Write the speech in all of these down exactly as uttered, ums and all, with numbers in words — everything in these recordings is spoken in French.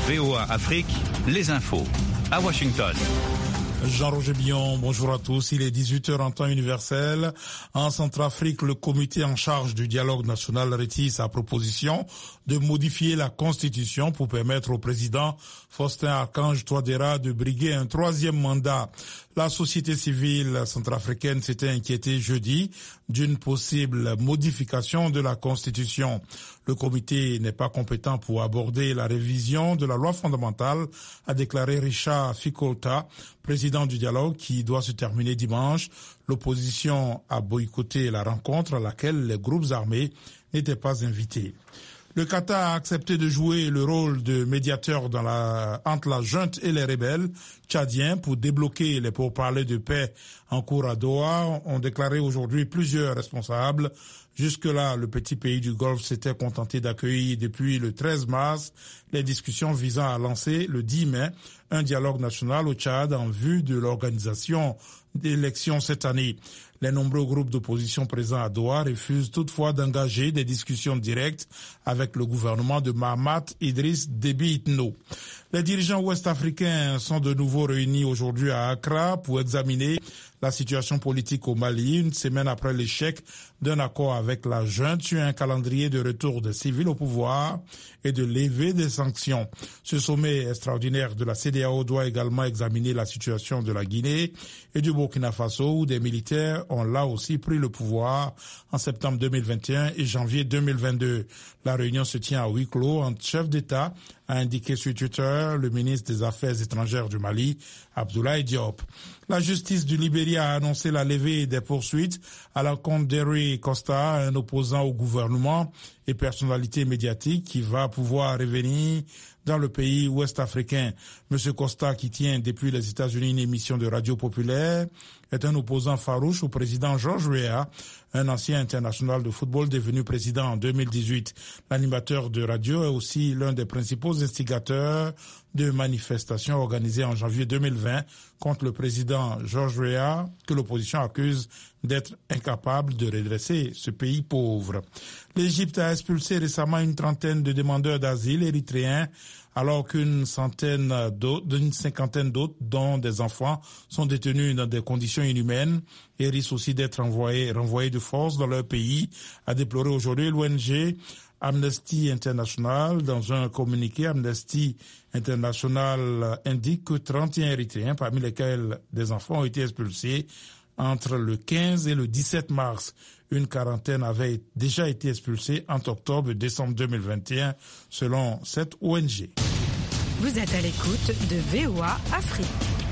V O A Afrique, les infos. À Washington. Jean-Roger Billon, bonjour à tous. Il est dix-huit heures en temps universel. En Centrafrique, le comité en charge du dialogue national retire sa proposition de modifier la constitution pour permettre au président Faustin Archange Touadéra de briguer un troisième mandat. La société civile centrafricaine s'était inquiétée jeudi d'une possible modification de la constitution. Le comité n'est pas compétent pour aborder la révision de la loi fondamentale, a déclaré Richard Fikota, président du dialogue qui doit se terminer dimanche. L'opposition a boycotté la rencontre à laquelle les groupes armés n'étaient pas invités. Le Qatar a accepté de jouer le rôle de médiateur dans la, entre la junte et les rebelles tchadiens pour débloquer les pourparlers de paix en cours à Doha, ont déclaré aujourd'hui plusieurs responsables. Jusque-là, le petit pays du Golfe s'était contenté d'accueillir depuis le treize mars les discussions visant à lancer le dix mai un dialogue national au Tchad en vue de l'organisation d'élections cette année. Les nombreux groupes d'opposition présents à Doha refusent toutefois d'engager des discussions directes avec le gouvernement de Mahamat Idriss Déby Itno. Les dirigeants ouest-africains sont de nouveau réunis aujourd'hui à Accra pour examiner la situation politique au Mali, une semaine après l'échec d'un accord avec la junte sur un calendrier de retour des civils au pouvoir et de levée des sanctions. Ce sommet extraordinaire de la C E D E A O doit également examiner la situation de la Guinée et du Burkina Faso, où des militaires ont là aussi pris le pouvoir en septembre deux mille vingt et un et janvier deux mille vingt-deux. La réunion se tient à huis clos entre chefs d'État, a indiqué sur Twitter le ministre des Affaires étrangères du Mali, Abdoulaye Diop. La justice du Libéria a annoncé la levée des poursuites à l'encontre d'Henry Costa, un opposant au gouvernement et personnalité médiatique qui va pouvoir revenir dans le pays ouest-africain. Monsieur Costa, qui tient depuis les États-Unis une émission de radio populaire, est un opposant farouche au président George Weah, un ancien international de football devenu président en deux mille dix-huit. L'animateur de radio est aussi l'un des principaux instigateurs de manifestations organisées en janvier deux mille vingt contre le président George Weah, que l'opposition accuse d'être incapable de redresser ce pays pauvre. L'Égypte a expulsé récemment une trentaine de demandeurs d'asile érythréens, alors qu'une centaine d'autres, d'une cinquantaine d'autres, dont des enfants, sont détenus dans des conditions inhumaines et risquent aussi d'être renvoyés, renvoyés de force dans leur pays, a déploré aujourd'hui l'O N G Amnesty International. Dans un communiqué, Amnesty International indique que trente et un Érythréens, parmi lesquels des enfants, ont été expulsés entre le quinze et le dix-sept mars. Une quarantaine avait déjà été expulsée entre octobre et décembre deux mille vingt et un, selon cette O N G. Vous êtes à l'écoute de V O A Afrique.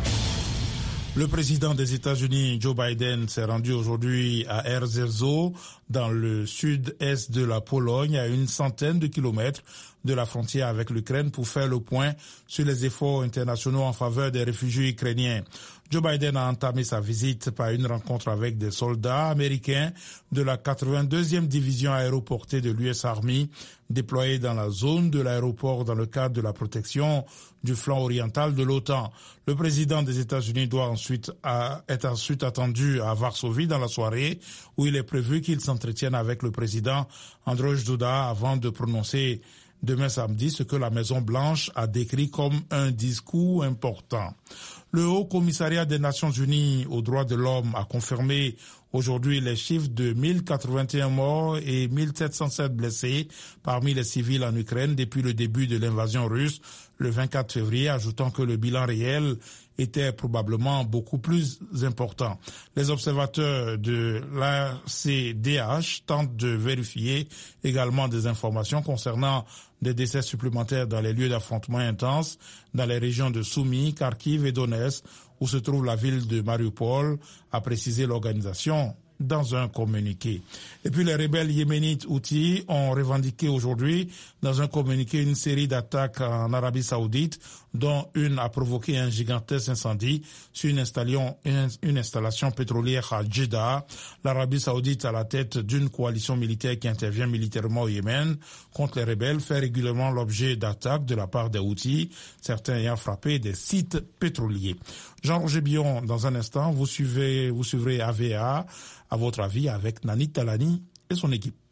Le président des États-Unis, Joe Biden, s'est rendu aujourd'hui à Rzeszów, dans le sud-est de la Pologne, à une centaine de kilomètres de la frontière avec l'Ukraine, pour faire le point sur les efforts internationaux en faveur des réfugiés ukrainiens. Joe Biden a entamé sa visite par une rencontre avec des soldats américains de la quatre-vingt-deuxième division aéroportée de l'U S Army, déployés dans la zone de l'aéroport dans le cadre de la protection du flanc oriental de l'OTAN. Le président des États-Unis doit ensuite à, être ensuite attendu à Varsovie dans la soirée, où il est prévu qu'il s'entretienne avec le président Andrzej Duda avant de prononcer demain samedi ce que la Maison-Blanche a décrit comme un discours important. Le Haut Commissariat des Nations Unies aux droits de l'homme a confirmé aujourd'hui les chiffres de mille quatre-vingt-un morts et mille sept cent sept blessés parmi les civils en Ukraine depuis le début de l'invasion russe le vingt-quatre février, ajoutant que le bilan réel était probablement beaucoup plus important. Les observateurs de l'A C D H tentent de vérifier également des informations concernant des décès supplémentaires dans les lieux d'affrontement intenses dans les régions de Soumy, Kharkiv et Donetsk, où se trouve la ville de Mariupol, a précisé l'organisation dans un communiqué. Et puis les rebelles yéménites Houthis ont revendiqué aujourd'hui dans un communiqué une série d'attaques en Arabie Saoudite, dont une a provoqué un gigantesque incendie sur une installation, une, une installation pétrolière à Jeddah. L'Arabie Saoudite, à la tête d'une coalition militaire qui intervient militairement au Yémen contre les rebelles, fait régulièrement l'objet d'attaques de la part des Houthis, certains ayant frappé des sites pétroliers. Jean-Roger Billon, dans un instant, vous suivez, vous suivrez A V A, à votre avis, avec Nani Talani et son équipe.